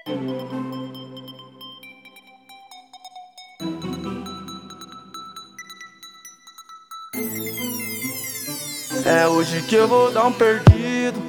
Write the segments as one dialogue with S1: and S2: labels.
S1: É hoje que eu vou dar um perdido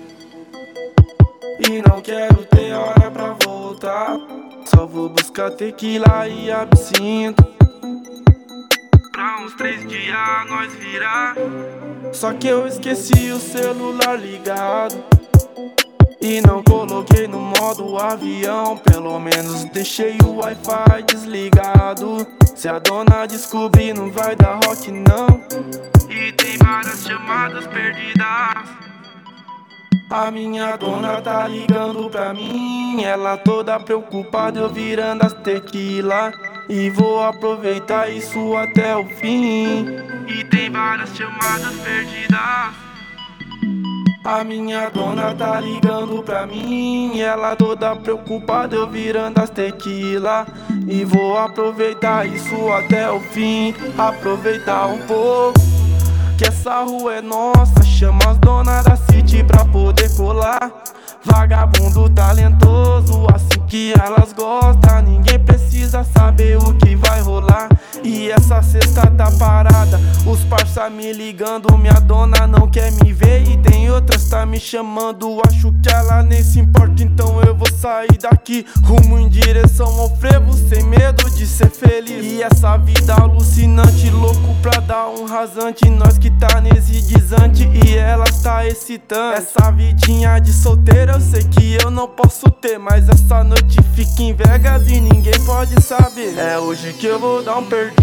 S1: e não quero ter hora pra voltar. Só vou buscar tequila e absinto pra uns 3 dias nós virar. Só que eu esqueci o celular ligado e não coloquei no modo avião. Pelo menos deixei o Wi-Fi desligado. Se a dona descobrir não vai dar rock não. E tem várias chamadas perdidas. A minha dona tá ligando pra mim, ela toda preocupada, eu virando as tequila. E vou aproveitar isso até o fim. E tem várias chamadas perdidas. A minha dona tá ligando pra mim, ela toda preocupada, eu virando as tequila. E vou aproveitar isso até o fim. Aproveitar um pouco, que essa rua é nossa. Chama as donas da city pra poder colar. Vagabundo talentoso, assim que elas gostam. Ninguém precisa saber o que vai rolar. E essa cesta tá parada, os parça me ligando. Minha dona não quer me ver e tem outras tá me chamando. Acho que ela nem se importa, então eu vou sair daqui, rumo em direção ao frevo, sem medo de ser feliz. E essa vida alucinante, louco pra dar um rasante. Nós que tá nesse desante e elas tá excitando. Essa vidinha de solteira eu sei que eu não posso ter, mas essa noite fica em Vegas e ninguém pode saber. É hoje que eu vou dar um perdido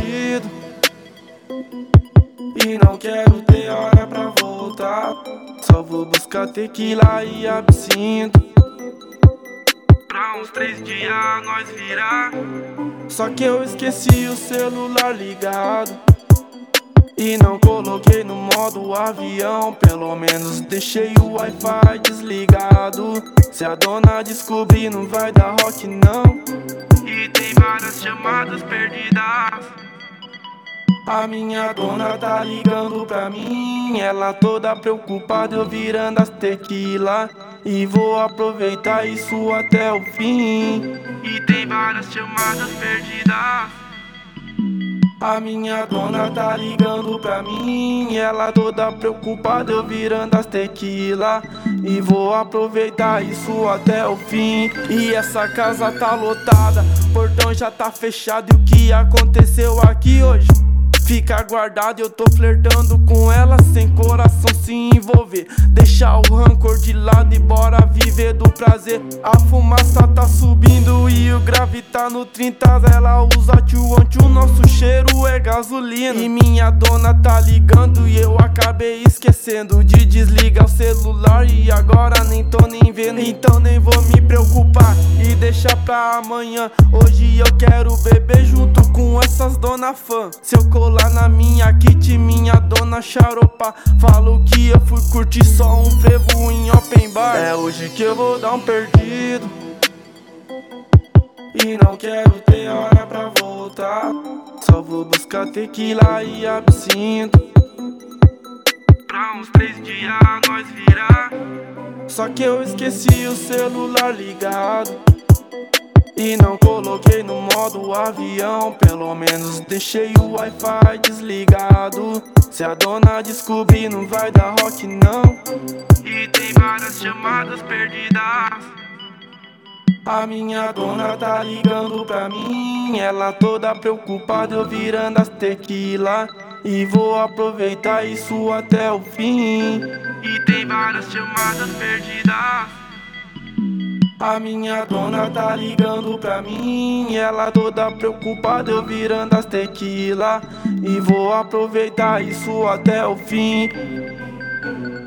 S1: e não quero ter hora pra voltar. Só vou buscar tequila e absinto pra uns 3 dias nós virar. Só que eu esqueci o celular ligado e não coloquei no modo avião. Pelo menos deixei o Wi-Fi desligado. Se a dona descobrir não vai dar rock não. E tem várias chamadas perdidas. A minha dona tá ligando pra mim, ela toda preocupada, eu virando as tequila. E vou aproveitar isso até o fim. E tem várias chamadas perdidas. A minha dona tá ligando pra mim, ela toda preocupada, eu virando as tequila. E vou aproveitar isso até o fim. E essa casa tá lotada, portão já tá fechado. E o que aconteceu aqui hoje fica guardado. Eu tô flertando com ela sem coração se envolver. Deixar o rancor de lado e bora viver do prazer. A fumaça tá subindo e o grave tá no 30. Ela usa tchu-an-tchu, nosso cheiro é gasolina. E minha dona tá ligando e eu acabei esquecendo de desligar o celular. E agora nem tô nem vendo, então nem vou me preocupar e deixar pra amanhã. Hoje eu quero beber junto com essas dona fã. Se eu colar na minha kit, minha dona xaropa, falo que eu fui curtir só um frevo em open bar. É hoje que eu vou dar um perdido e não quero ter hora pra voltar. Só vou buscar tequila e absinto pra uns 3 dias nós virar. Só que eu esqueci o celular ligado e não coloquei no modo avião. Pelo menos deixei o Wi-Fi desligado. Se a dona descobrir não vai dar rock não. E tem várias chamadas perdidas. A minha dona tá ligando pra mim, ela toda preocupada, eu virando as tequila. E vou aproveitar isso até o fim. E tem várias chamadas perdidas. A minha dona tá ligando pra mim, ela toda preocupada, eu virando as tequila. E vou aproveitar isso até o fim.